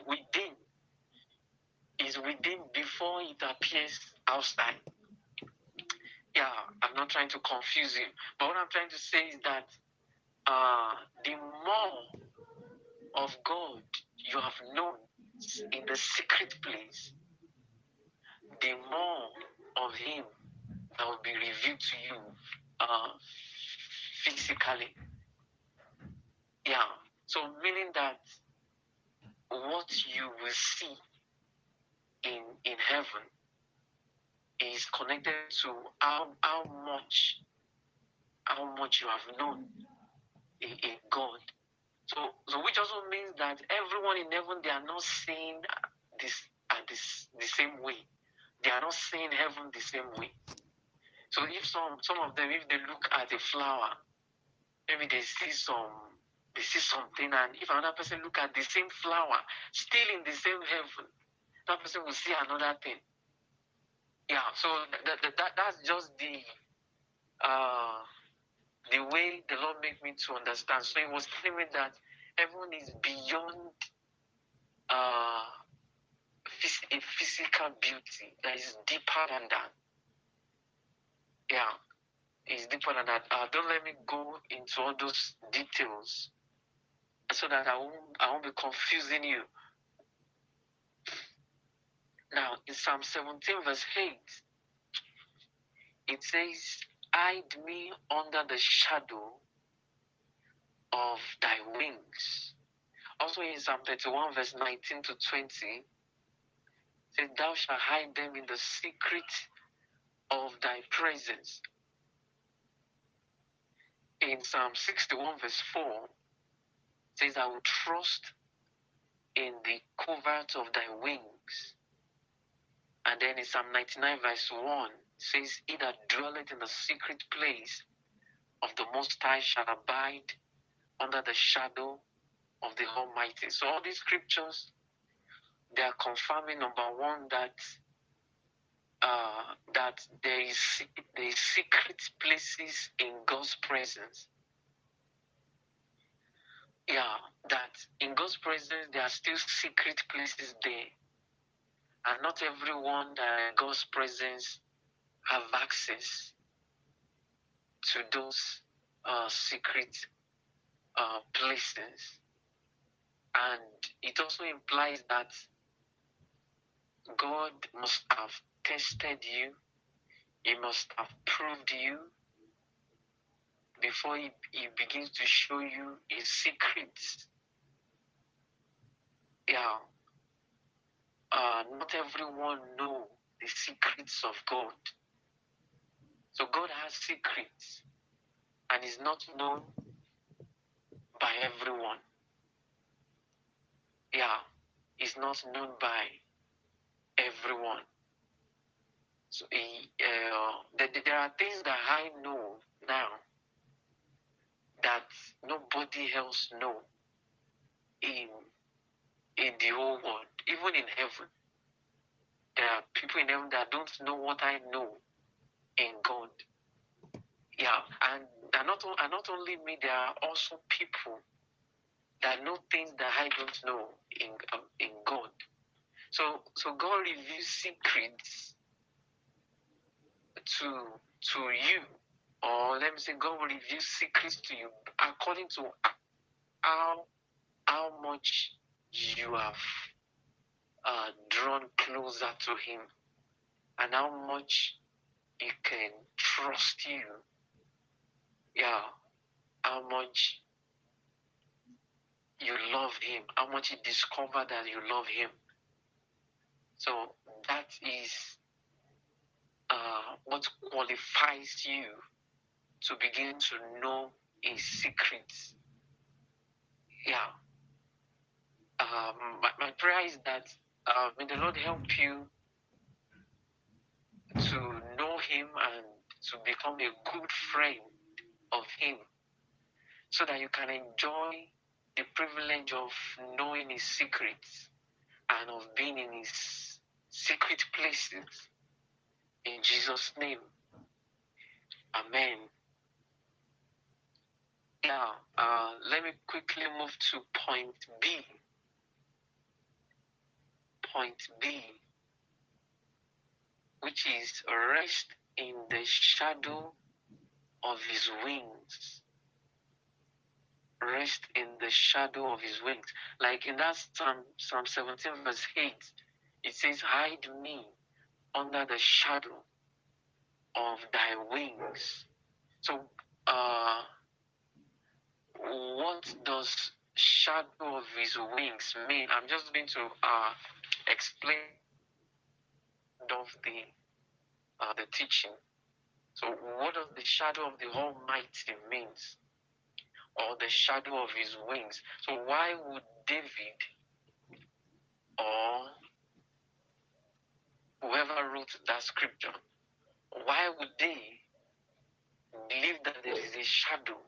is within before it appears outside. Yeah, I'm not trying to confuse you, but what I'm trying to say is that the more of God you have known in the secret place, the more of Him that will be revealed to you uh, physically. Yeah. So meaning that what you will see in heaven is connected to how much you have known in God. So which also means that everyone in heaven, they are not seeing this the same way. They are not seeing heaven the same way. So if some of them, if they look at a flower, maybe they see something, and if another person look at the same flower, still in the same heaven, that person will see another thing. Yeah, so that's just the way the Lord made me to understand. So He was telling me that heaven is beyond a physical beauty that is deeper than that. Yeah, it's deeper than that. Don't let me go into all those details so that I won't be confusing you. Now, in Psalm 17, verse 8, it says, hide me under the shadow of thy wings. Also in Psalm 31, verse 19 to 20, it says, thou shalt hide them in the secret of thy presence. In Psalm 61, verse 4, it says, I will trust in the covert of thy wings. And then in Psalm 99, verse 1, it says, he that dwelleth in the secret place of the Most High shall abide under the shadow of the Almighty. So all these scriptures, they are confirming, number one, that there is secret places in God's presence. Yeah, that in God's presence there are still secret places there, and not everyone that in God's presence have access to those secret places. And it also implies that God must have tested you, He must have proved you before he begins to show you His secrets. Yeah, not everyone knows the secrets of God. So God has secrets and is not known by everyone. Yeah, is not known by everyone. So there are things that I know now that nobody else know in the whole world, even in heaven. There are people in heaven that don't know what I know in God. Yeah, and not only me, there are also people that know things that I don't know in God. So God reveals secrets to you, or let me say, God will reveal secrets to you according to how much you have drawn closer to Him, and how much He can trust you. Yeah, how much you love Him, how much you discover that you love Him. So that is what qualifies you to begin to know His secrets. Yeah. My prayer is that may the Lord help you to know Him and to become a good friend of Him, so that you can enjoy the privilege of knowing His secrets and of being in His secret places. In Jesus' name, amen. Now, let me quickly move to point B. Point B, which is rest in the shadow of His wings. Rest in the shadow of His wings. Like in that Psalm 17, verse 8, it says, hide me under the shadow of thy wings. So, what does shadow of His wings mean? I'm just going to explain of the teaching. So, what does the shadow of the Almighty means, or the shadow of His wings? So, why would David or whoever wrote that scripture, why would they believe that there is a shadow?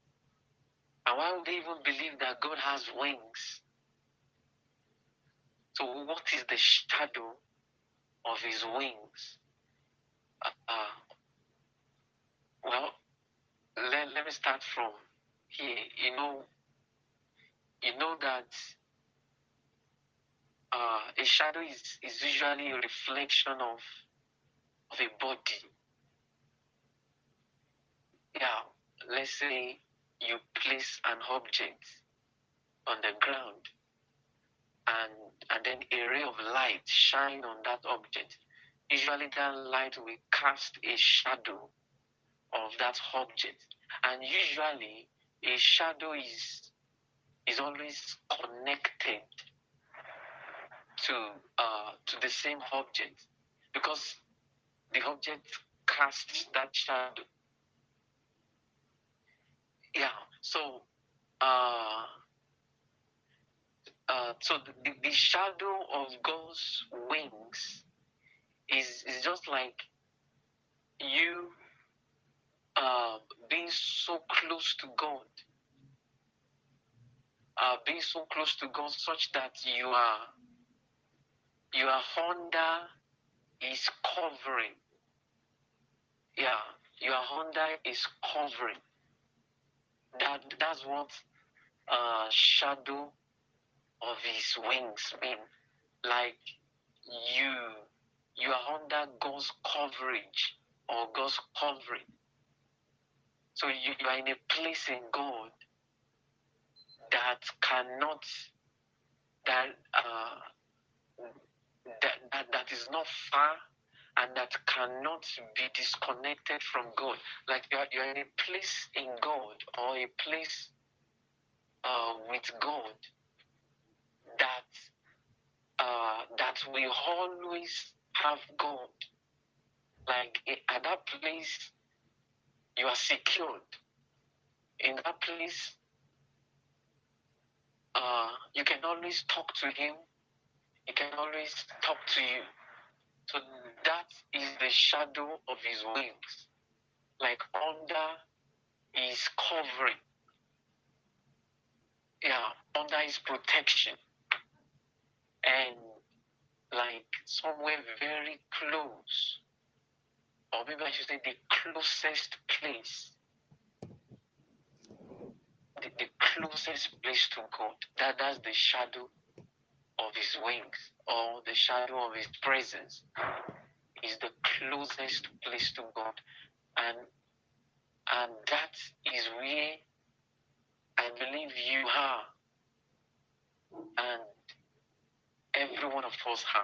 And why would they even believe that God has wings? So what is the shadow of his wings? Well, let me start from here. You know that a shadow is usually a reflection of a body. Yeah, let's say you place an object on the ground, and then a ray of light shine on that object. Usually that light will cast a shadow of that object. And usually a shadow is always connected to the same object, because the object casts that shadow. Yeah. So uh the shadow of God's wings is just like you uh being so close to God, being so close to God such that you are under his covering. Yeah, you are under his covering. That's what shadow of his wings mean. Like you you are under God's coverage or God's covering. So you are in a place in God that cannot that that is not far, and that cannot be disconnected from God. Like you're in a place in God, or a place with God, that that will always have God. Like at that place, you are secured. In that place, you can always talk to Him. He can always talk to you. So that is the shadow of His wings, like under His covering. Yeah, under His protection, and like somewhere very close, or maybe I should say the closest place, the closest place to God. That's the shadow of His wings, or the shadow of His presence, is the closest place to God. And that is where I believe you are, and every one of us are.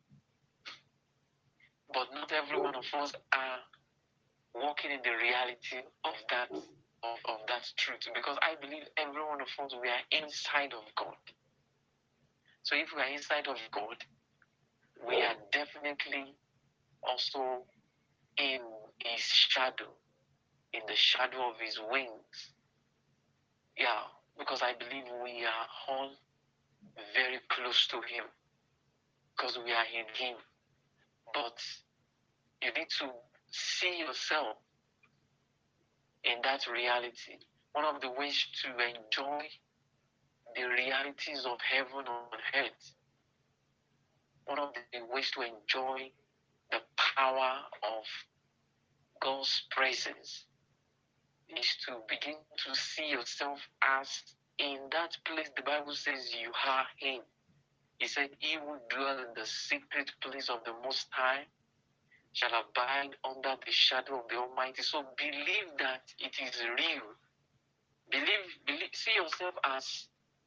But not every one of us are walking in the reality of that truth, because I believe every one of us, we are inside of God. So if we are inside of God, we are definitely also in His shadow, in the shadow of His wings. Yeah, because I believe we are all very close to Him, because we are in Him. But you need to see yourself in that reality. One of the ways to enjoy the realities of heaven on earth, one of the ways to enjoy the power of God's presence, is to begin to see yourself as in that place the Bible says you are in. He said, "He who dwell in the secret place of the Most High shall abide under the shadow of the Almighty." So believe that it is real. Believe, see yourself as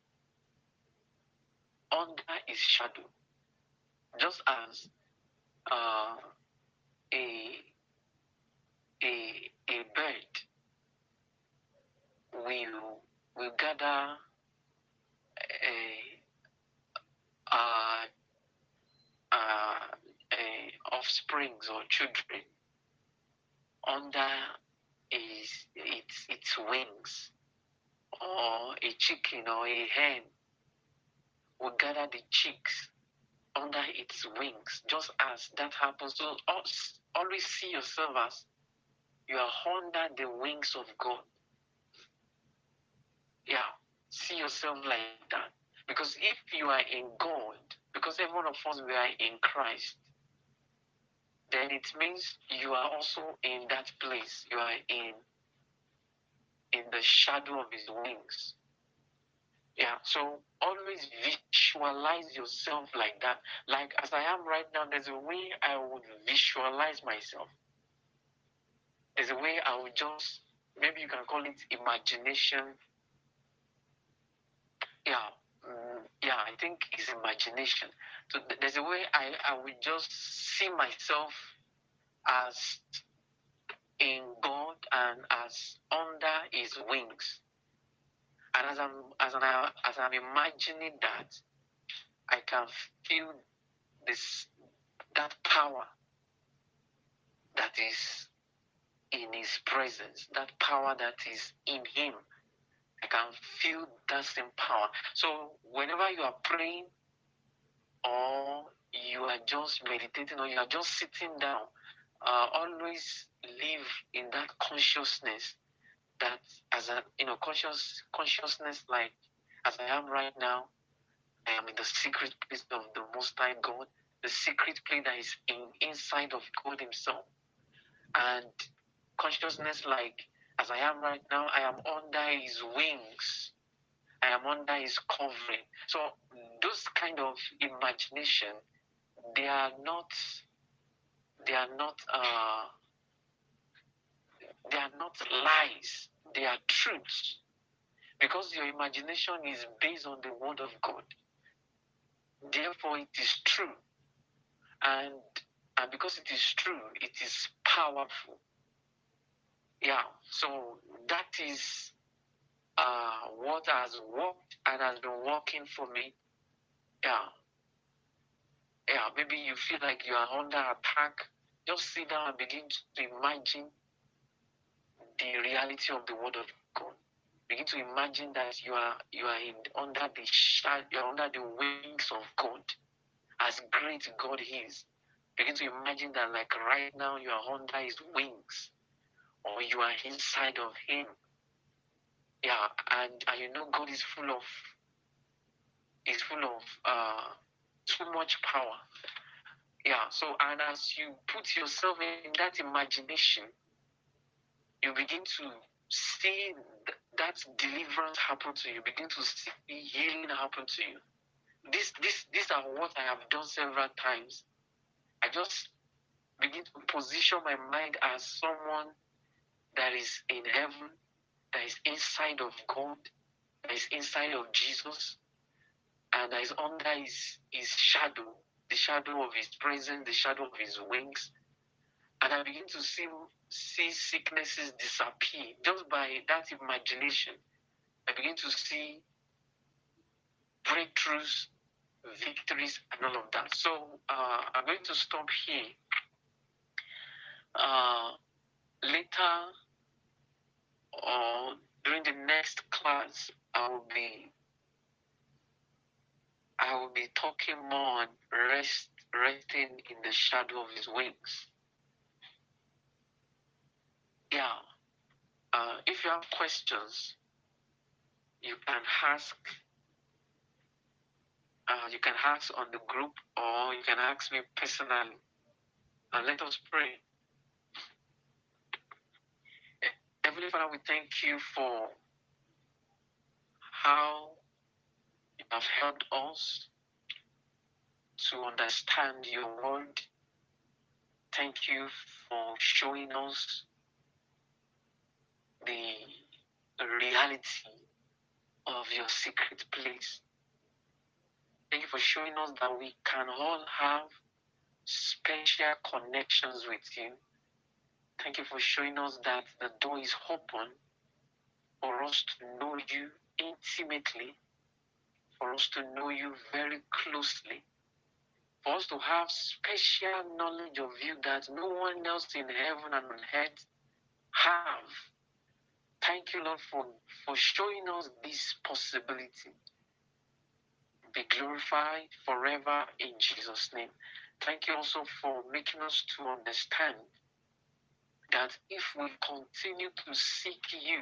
under His shadow, just as uh, a a bird will gather a, uh, offsprings or children under its wings, or a chicken or a hen will gather the chicks under its wings, just as that happens. So always see yourself as you are under the wings of God. Yeah, see yourself like that. Because if you are in God, because every one of us, we are in Christ, then it means you are also in that place. You are in the shadow of his wings. Yeah, so always visualize yourself like that. Like as I am right now, there's a way I would visualize myself. There's a way I would just, maybe you can call it imagination. Yeah, yeah, I think it's imagination. So there's a way I would just see myself as in God and as under his wings. And as I'm imagining that, I can feel this that power that is in his presence, that power that is in him. I can feel that same power. So whenever you are praying or you are just meditating or you are just sitting down, always live in that consciousness that as a consciousness like as I am right now, I am in the secret place of the Most High God, the secret place that is inside of God Himself. And consciousness like as I am right now, I am under His wings. I am under His covering. So those kind of imagination, they are not they are not they are not lies. They are truths. Because your imagination is based on the word of God. Therefore it is true. And because it is true, it is powerful. Yeah. So that is what has worked and has been working for me. Yeah. Yeah. Maybe you feel like you are under attack. Just sit down and begin to imagine the reality of the word of God. Begin to imagine that you are under the shadow, you are under the wings of God. As great God is, begin to imagine that like right now you are under His wings, or you are inside of Him. Yeah, and you know God is full of too much power. Yeah, so and as you put yourself in that imagination, you begin to see that deliverance happen to you. Begin to see healing happen to you. These are what I have done several times. I just begin to position my mind as someone that is in heaven, that is inside of God, that is inside of Jesus, and that is under his shadow, the shadow of his presence, the shadow of his wings. And I begin to see sicknesses disappear just by that imagination. I begin to see breakthroughs, victories, and all of that. So I'm going to stop here. Later or during the next class, I will be talking more on resting in the shadow of his wings. Yeah. If you have questions, you can ask. You can ask on the group, or you can ask me personally. And let us pray. Heavenly Father, we thank you for how you have helped us to understand your word. Thank you for showing us the reality of your secret place. Thank you for showing us that we can all have special connections with you. Thank you for showing us that the door is open for us to know you intimately, for us to know you very closely, for us to have special knowledge of you that no one else in heaven and on earth have. Thank you, Lord, for showing us this possibility. Be glorified forever in Jesus' name. Thank you also for making us to understand that if we continue to seek you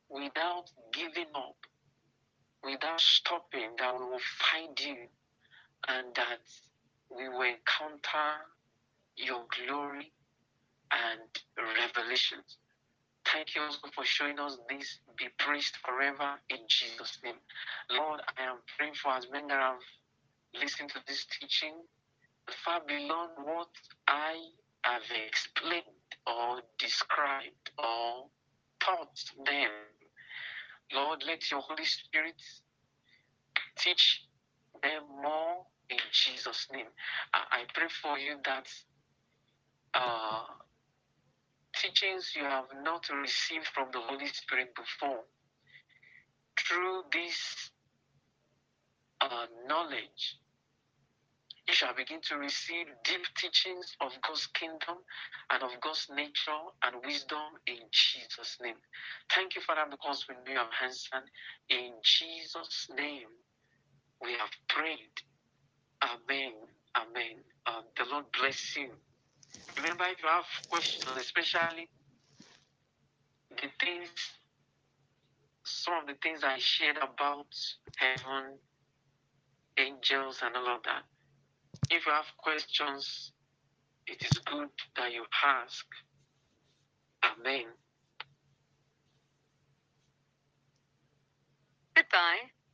without giving up, without stopping, that we will find you and that we will encounter your glory and revelations. Thank you also for showing us this. Be praised forever in Jesus' name. Lord, I am praying for as many that have listened to this teaching, far beyond what I have explained or described or taught them. Lord, let your Holy Spirit teach them more in Jesus' name. I pray for you that uh, teachings you have not received from the Holy Spirit before, through this knowledge, you shall begin to receive deep teachings of God's kingdom and of God's nature and wisdom in Jesus' name. Thank you, Father, because we know you have answered. In Jesus' name, we have prayed. Amen. Amen. The Lord bless you. Remember, if you have questions, especially the things, some of the things I shared about heaven, angels, and all of that, if you have questions, it is good that you ask. Amen. Goodbye.